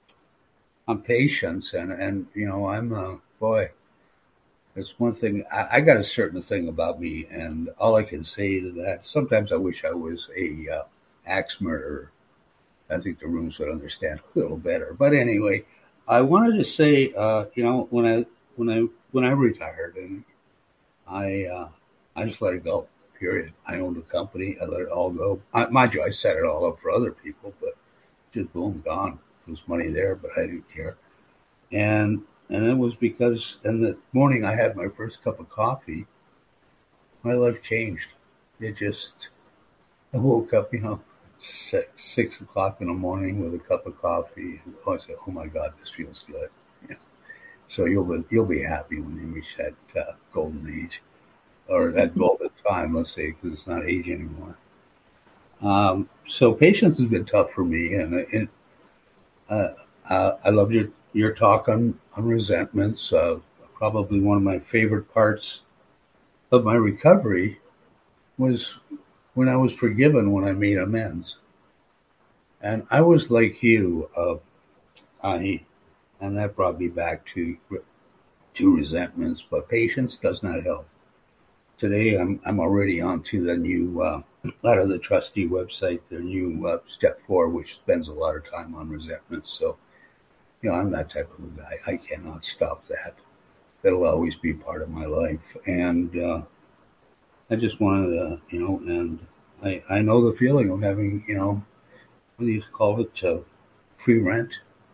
Speaker 7: on patience, and and you know, I'm a boy. It's one thing I, I got a certain thing about me, and all I can say to that. Sometimes I wish I was a uh, axe murderer. I think the rooms would understand a little better. But anyway, I wanted to say, uh, you know, when I when I when I retired, and I uh, I just let it go. Period. I owned a company. I let it all go. I, mind you, I set it all up for other people, but just boom, gone. There was money there, but I didn't care. And and it was because in the morning I had my first cup of coffee. My life changed. It just I woke up, you know, six six o'clock in the morning with a cup of coffee. And I said, "Oh my God, this feels good." Yeah. So you'll be you'll be happy when you reach that uh, golden age, or that golden time, let's say, because it's not age anymore. Um, so patience has been tough for me, and, and uh, uh, I loved your your talk on on resentments. Uh, probably one of my favorite parts of my recovery was when I was forgiven, when I made amends. And I was like you, uh, I, and that brought me back to to resentments. But patience does not help. Today, I'm I'm already on to the new uh, out of the trustee website, the new uh, step four, which spends a lot of time on resentments. So, you know, I'm that type of a guy. I cannot stop that. That'll always be part of my life, and uh, I just wanted to, you know, and I I know the feeling of having, you know, what do you call it, uh, free rent.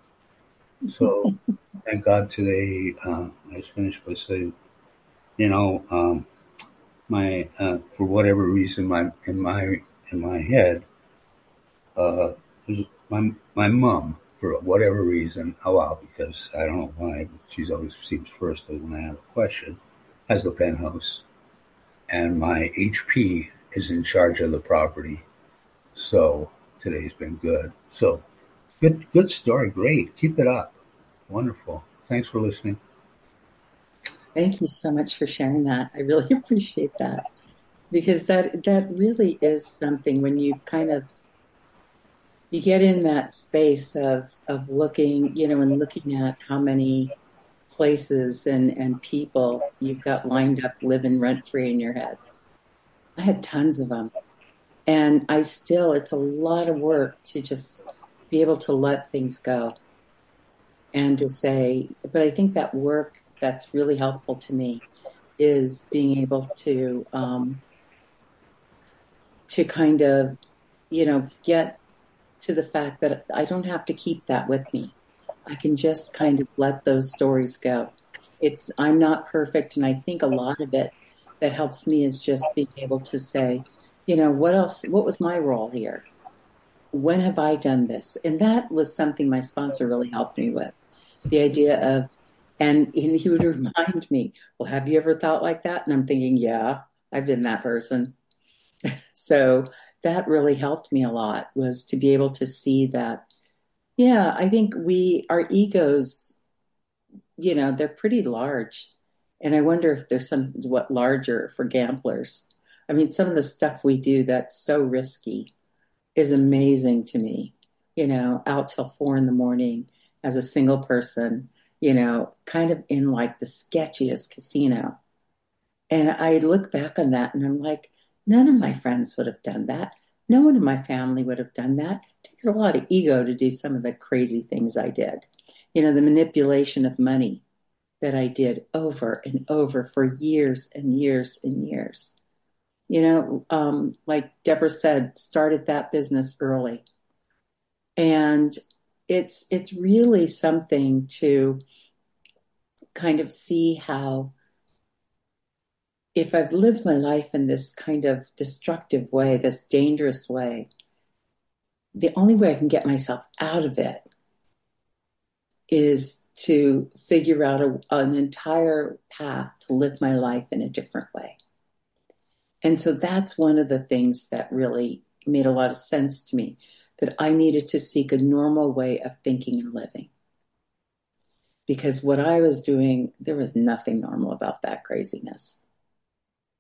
Speaker 7: So, thank God today. Uh, I just finished by saying, you know. Um, my uh, for whatever reason my in my in my head uh my my mom, for whatever reason, oh well, because I don't know why, but she's always seems first when I have a question, has the penthouse, and my H P is in charge of the property. So today's been good. So good good story, great, keep it up, wonderful. Thanks for listening.
Speaker 1: Thank you so much for sharing that. I really appreciate that, because that that really is something when you've kind of you get in that space of of looking, you know, and looking at how many places and and people you've got lined up living rent free in your head. I had tons of them, and I still it's a lot of work to just be able to let things go and to say, but I think that work that's really helpful to me is being able to um, to kind of, you know, get to the fact that I don't have to keep that with me. I can just kind of let those stories go. It's I'm not perfect, and I think a lot of it that helps me is just being able to say, you know, what else? What was my role here? When have I done this? And that was something my sponsor really helped me with. The idea of, and he would remind me, well, have you ever thought like that? And I'm thinking, yeah, I've been that person. So that really helped me a lot, was to be able to see that, yeah, I think we, our egos, you know, they're pretty large. And I wonder if there's some, what larger for gamblers. I mean, some of the stuff we do that's so risky is amazing to me, you know, out till four in the morning as a single person, you know, kind of in like the sketchiest casino. And I look back on that and I'm like, none of my friends would have done that. No one in my family would have done that. It takes a lot of ego to do some of the crazy things I did. You know, the manipulation of money that I did over and over for years and years and years. You know, um, like Deborah said, started that business early. And it's it's really something to kind of see how, if I've lived my life in this kind of destructive way, this dangerous way, the only way I can get myself out of it is to figure out a, an entire path to live my life in a different way. And so that's one of the things that really made a lot of sense to me, that I needed to seek a normal way of thinking and living. Because what I was doing, there was nothing normal about that craziness.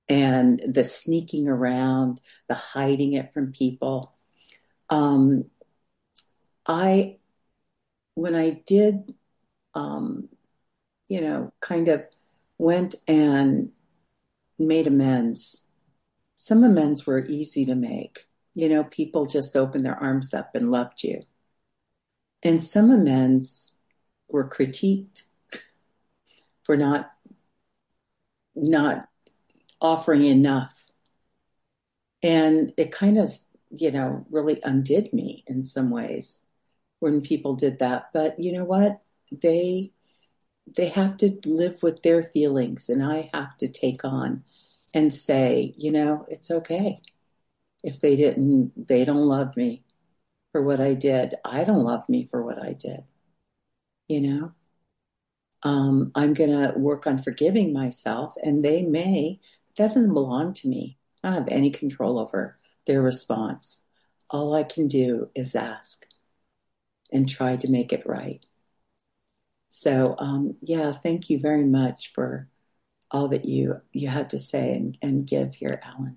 Speaker 1: and the sneaking around, the hiding it from people. Um, I, when I did, um, you know, kind of went and made amends, some amends were easy to make. You know, people just opened their arms up and loved you. And some amends were critiqued for not not offering enough. And it kind of, you know, really undid me in some ways when people did that. But you know what? They they have to live with their feelings, and I have to take on and say, you know, it's okay. If they didn't, they don't love me for what I did. I don't love me for what I did. You know, um, I'm going to work on forgiving myself, and they may, that doesn't belong to me. I don't have any control over their response. All I can do is ask and try to make it right. So, um, yeah, thank you very much for all that you, you had to say and, and give here, Alan.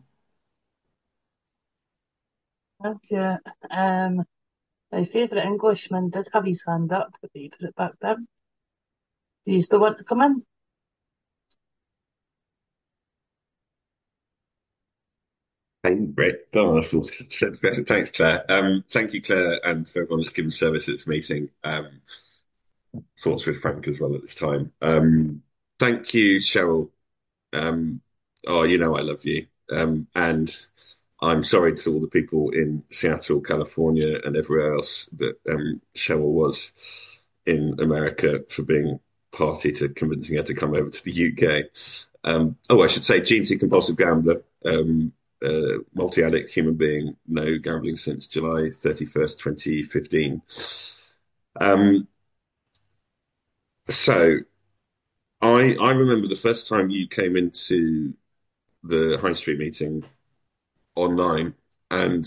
Speaker 2: Thank you. Um, my favourite Englishman did have his hand up, but he put it back down. Do you still want to come in?
Speaker 8: Hey, great. Oh, thanks, Claire. Um, thank you, Claire, and for everyone that's given service at this meeting. Um, thoughts with Frank as well at this time. Um, thank you, Cheryl. Um, oh, you know I love you. Um, and I'm sorry to all the people in Seattle, California, and everywhere else that um, Cheryl was in America for being party to convincing her to come over to the U K. Um, oh, I should say, G T compulsive gambler. Um, Uh, multi-addict human being, no gambling since July thirty-first, twenty fifteen. Um, so I I remember the first time you came into the High Street meeting online, and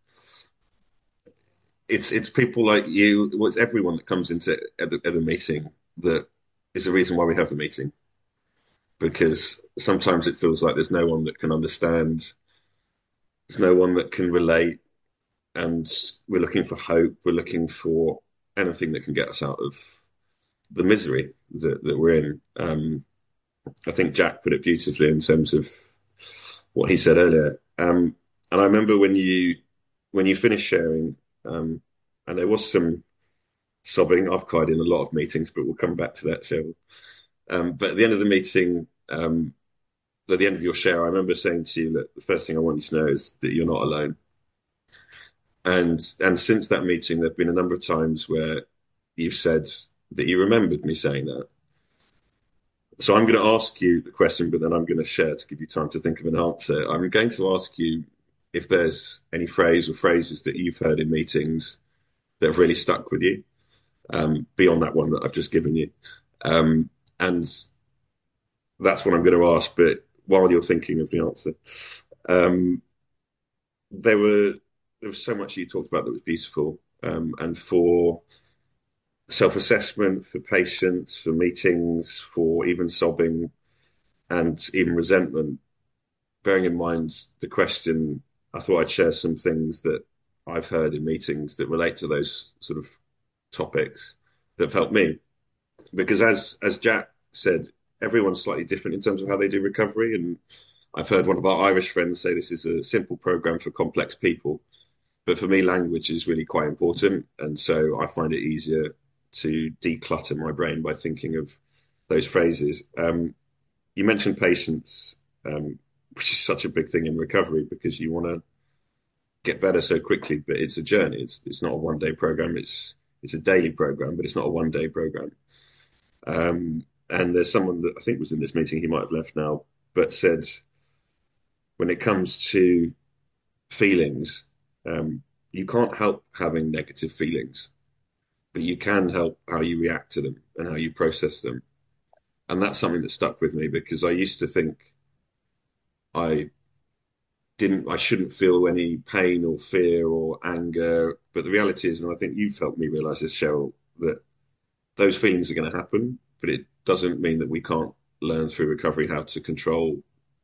Speaker 8: it's it's people like you, well, it's everyone that comes into at the, at the meeting that is the reason why we have the meeting, because sometimes it feels like there's no one that can understand, there's no one that can relate, and we're looking for hope. We're looking for anything that can get us out of the misery that, that we're in. Um, I think Jack put it beautifully in terms of what he said earlier. Um, and I remember when you when you finished sharing, um, and there was some sobbing. I've cried in a lot of meetings, but we'll come back to that, Cheryl. Um, but at the end of the meeting, um, at the end of your share, I remember saying to you that the first thing I want you to know is that you're not alone. And and since that meeting, there have been a number of times where you've said that you remembered me saying that. So I'm going to ask you the question, but then I'm going to share to give you time to think of an answer. I'm going to ask you if there's any phrase or phrases that you've heard in meetings that have really stuck with you, um, beyond that one that I've just given you. Um, and that's what I'm going to ask. But while you're thinking of the answer, um, there were there was so much you talked about that was beautiful, um, and for self-assessment, for patience, for meetings, for even sobbing and even resentment. Bearing in mind the question, I thought I'd share some things that I've heard in meetings that relate to those sort of topics that have helped me. Because as as Jack said, everyone's slightly different in terms of how they do recovery. And I've heard one of our Irish friends say this is a simple program for complex people. But for me, language is really quite important. And so I find it easier to declutter my brain by thinking of those phrases. Um, you mentioned patience, um, which is such a big thing in recovery because you want to get better so quickly, but it's a journey. It's it's not a one day program. It's it's a daily program, but it's not a one day program. Um, and there's someone that I think was in this meeting. He might have left now, but said when it comes to feelings, um, you can't help having negative feelings, but you can help how you react to them and how you process them. And that's something that stuck with me because I used to think I didn't, I shouldn't feel any pain or fear or anger. But the reality is, and I think you've helped me realize this, Cheryl, that those feelings are going to happen, but it doesn't mean that we can't learn through recovery how to control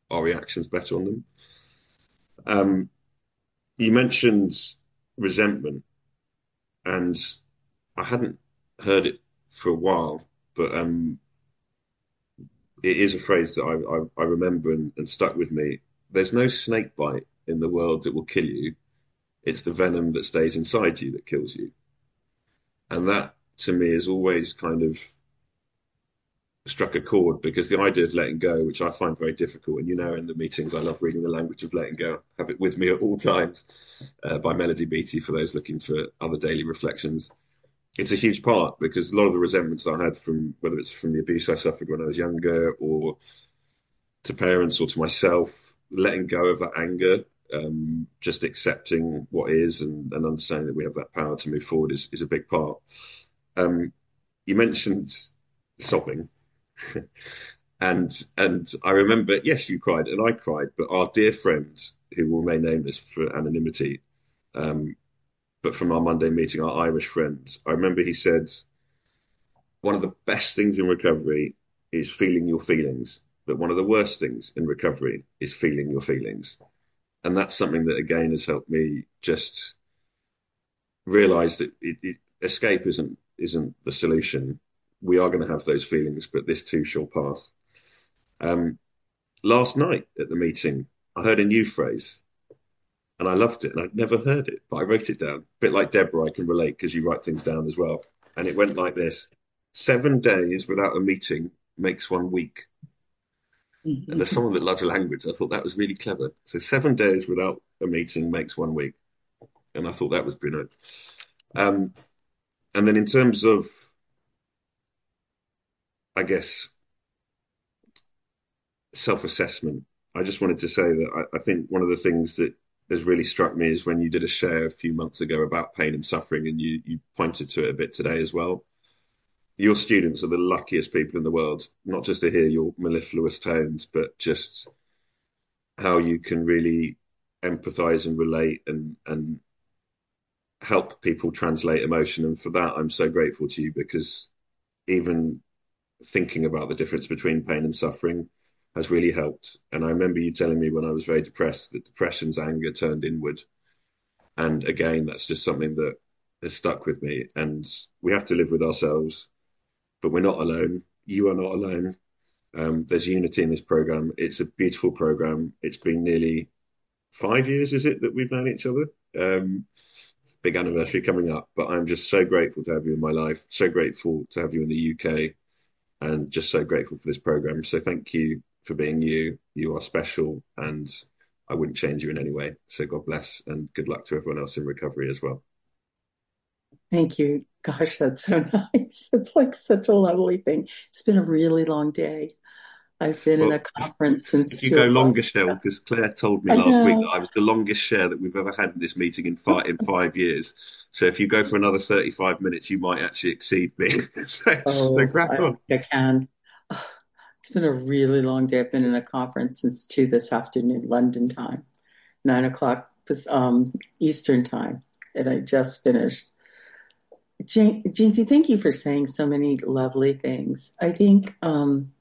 Speaker 8: our reactions better on them. Um, you mentioned resentment, and I hadn't heard it for a while, but um, it is a phrase that I, I, I remember and, and stuck with me. There's no snake bite in the world that will kill you. It's the venom that stays inside you that kills you. And that, to me, is always kind of struck a chord, because the idea of letting go, which I find very difficult, and you know, in the meetings, I love reading The Language of Letting Go. I have it with me at all times, uh, by Melody Beattie, for those looking for other daily reflections. It's a huge part, because a lot of the resentments I had, from whether it's from the abuse I suffered when I was younger, or to parents, or to myself, letting go of that anger, um, just accepting what is, and, and understanding that we have that power to move forward is, is a big part. Um, you mentioned sobbing. and and I remember, yes, you cried and I cried, but our dear friend, who will remain nameless for anonymity, um, but from our Monday meeting, our Irish friend, I remember he said, one of the best things in recovery is feeling your feelings, but one of the worst things in recovery is feeling your feelings. And that's something that, again, has helped me just realize that it, it, escape isn't isn't the solution. We are going to have those feelings, but this too shall pass. Um, last night at the meeting, I heard a new phrase, and I loved it, and I'd never heard it, but I wrote it down. A bit like Deborah, I can relate, because you write things down as well. And it went like this: seven days without a meeting makes one week.
Speaker 1: Mm-hmm.
Speaker 8: And as someone that loves language, I thought that was really clever. So seven days without a meeting makes one week. And I thought that was brilliant. Um, and then in terms of, I guess, self-assessment, I just wanted to say that I, I think one of the things that has really struck me is when you did a share a few months ago about pain and suffering, and you, you pointed to it a bit today as well. Your students are the luckiest people in the world, not just to hear your mellifluous tones, but just how you can really empathize and relate and, and help people translate emotion. And for that, I'm so grateful to you, because even thinking about the difference between pain and suffering has really helped. And I remember you telling me when I was very depressed that depression's anger turned inward. And again, that's just something that has stuck with me. And we have to live with ourselves, but we're not alone. You are not alone. Um, there's unity in this program. It's a beautiful program. It's been nearly five years, is it, that we've known each other? Um, big anniversary coming up, but I'm just so grateful to have you in my life. So grateful to have you in the U K, and just so grateful for this program. So thank you for being you. You are special, and I wouldn't change you in any way. So God bless, and good luck to everyone else in recovery as well.
Speaker 1: Thank you. Gosh, that's so nice. It's like such a lovely thing. It's been a really long day. I've been well, in a conference since
Speaker 8: if you go longer, Cheryl, because Claire told me last week that I was the longest share that we've ever had in this meeting in five in five years. So if you go for another thirty-five minutes, you might actually exceed me. so,
Speaker 1: oh,
Speaker 8: so grab
Speaker 1: I,
Speaker 8: on.
Speaker 1: I can. Oh, it's been a really long day. I've been in a conference since two this afternoon, London time, nine o'clock um, Eastern time, and I just finished. Jeanty, thank you for saying so many lovely things. I think. Um,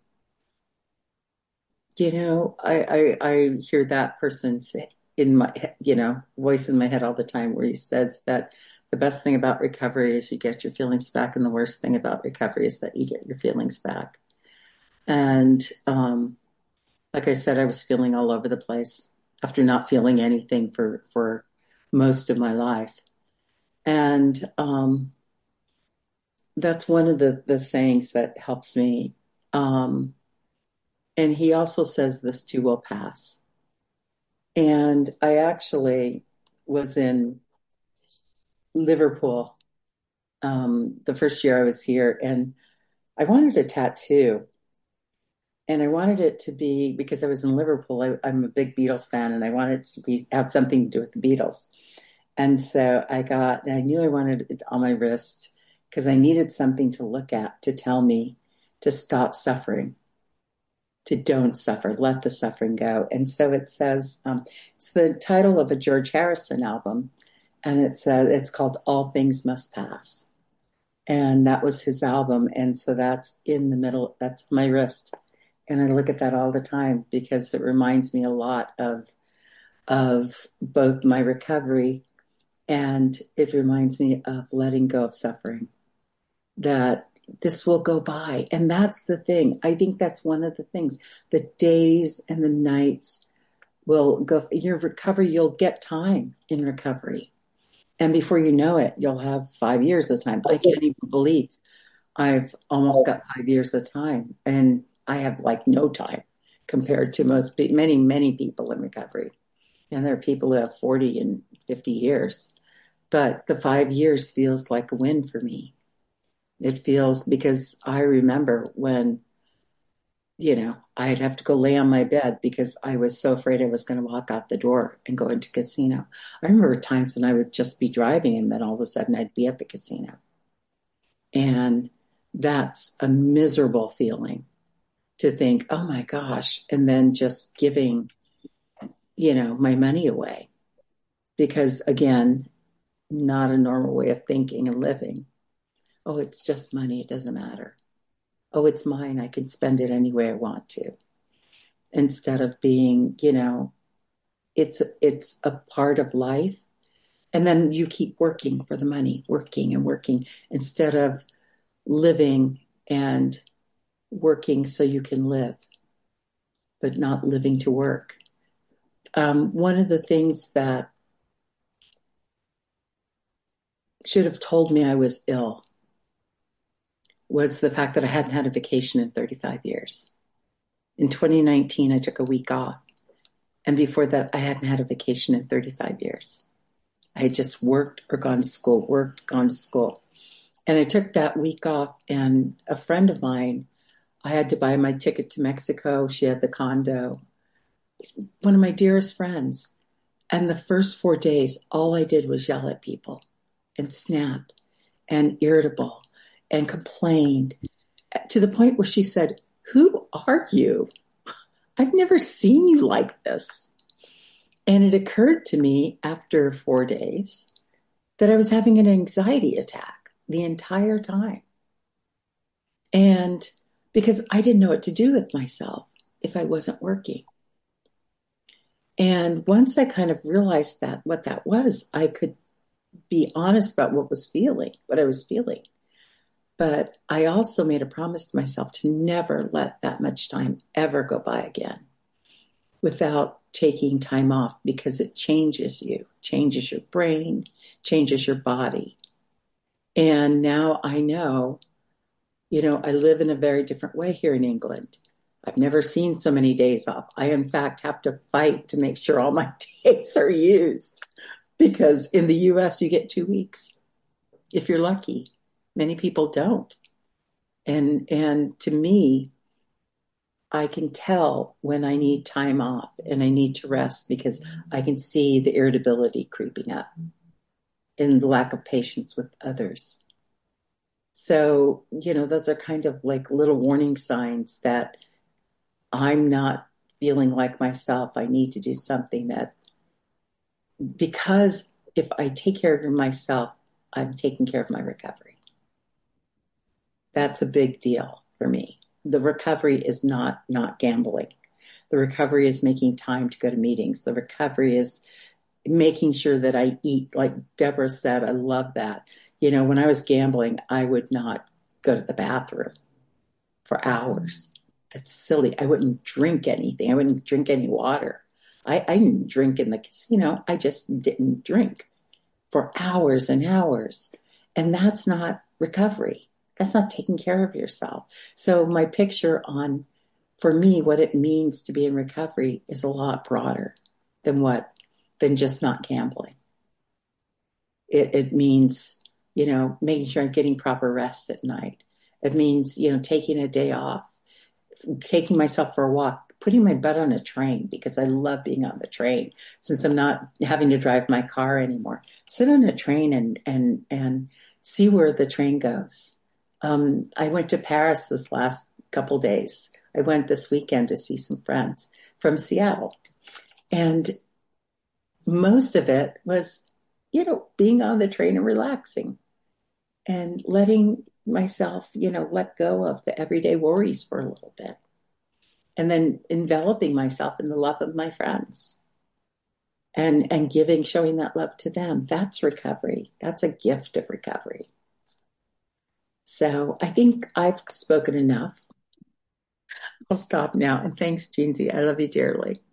Speaker 1: You know, I, I, I hear that person say in my, you know, voice in my head all the time, where he says that the best thing about recovery is you get your feelings back, and the worst thing about recovery is that you get your feelings back. And um, like I said, I was feeling all over the place after not feeling anything for, for most of my life. And um, that's one of the, the sayings that helps me. Um, And he also says this too will pass. And I actually was in Liverpool um, the first year I was here, and I wanted a tattoo. And I wanted it to be, because I was in Liverpool, I, I'm a big Beatles fan, and I wanted it to be, have something to do with the Beatles. And so I got, and I knew I wanted it on my wrist, because I needed something to look at to tell me to stop suffering. To don't suffer, let the suffering go. And so it says, um, it's the title of a George Harrison album, and it says, it's called All Things Must Pass. And that was his album. And so that's in the middle, that's my wrist. And I look at that all the time because it reminds me a lot of of both my recovery, and it reminds me of letting go of suffering, that this will go by. And that's the thing. I think that's one of the things. The days and the nights will go. In your recovery, you'll get time in recovery. And before you know it, you'll have five years of time. I can't even believe I've almost got five years of time. And I have like no time compared to most, many, many people in recovery. And there are people who have forty and fifty years. But the five years feels like a win for me. It feels, because I remember when, you know, I'd have to go lay on my bed because I was so afraid I was going to walk out the door and go into casino. I remember times when I would just be driving and then all of a sudden I'd be at the casino. And that's a miserable feeling to think, oh my gosh, and then just giving, you know, my money away. Because again, not a normal way of thinking and living. Oh, it's just money. It doesn't matter. Oh, it's mine. I can spend it any way I want to. Instead of being, you know, it's, it's a part of life. And then you keep working for the money, working and working, instead of living and working so you can live, but not living to work. Um, one of the things that should have told me I was ill was the fact that I hadn't had a vacation in thirty-five years. In twenty nineteen, I took a week off. And before that, I hadn't had a vacation in thirty-five years. I had just worked or gone to school, worked, gone to school. And I took that week off, and a friend of mine, I had to buy my ticket to Mexico. She had the condo. One of my dearest friends. And the first four days, all I did was yell at people and snap and irritable and complained, to the point where she said, "Who are you? I've never seen you like this." And it occurred to me after four days that I was having an anxiety attack the entire time. And because I didn't know what to do with myself if I wasn't working. And once I kind of realized that what that was, I could be honest about what was feeling, what I was feeling. But I also made a promise to myself to never let that much time ever go by again without taking time off, because it changes you, changes your brain, changes your body. And now I know, you know, I live in a very different way here in England. I've never seen so many days off. I, in fact, have to fight to make sure all my days are used, because in the U S you get two weeks if you're lucky. Many people don't. And, and to me, I can tell when I need time off and I need to rest, because I can see the irritability creeping up and the lack of patience with others. So, you know, those are kind of like little warning signs that I'm not feeling like myself. I need to do something that, because if I take care of myself, I'm taking care of my recovery. That's a big deal for me. The recovery is not not gambling. The recovery is making time to go to meetings. The recovery is making sure that I eat. Like Deborah said, I love that. You know, when I was gambling, I would not go to the bathroom for hours. That's silly. I wouldn't drink anything. I wouldn't drink any water. I, I didn't drink in the casino. I just didn't drink for hours and hours. And that's not recovery. That's not taking care of yourself. So my picture on, for me, what it means to be in recovery is a lot broader than what, than just not gambling. It, it means, you know, making sure I'm getting proper rest at night. It means, you know, taking a day off, taking myself for a walk, putting my butt on a train, because I love being on the train since I'm not having to drive my car anymore. Sit on a train and, and, and see where the train goes. Um, I went to Paris this last couple days. I went this weekend to see some friends from Seattle. And most of it was, you know, being on the train and relaxing and letting myself, you know, let go of the everyday worries for a little bit. and then enveloping myself in the love of my friends and and giving, showing that love to them. That's recovery. That's a gift of recovery. So I think I've spoken enough. I'll stop now. And thanks, Jeansie. I love you dearly.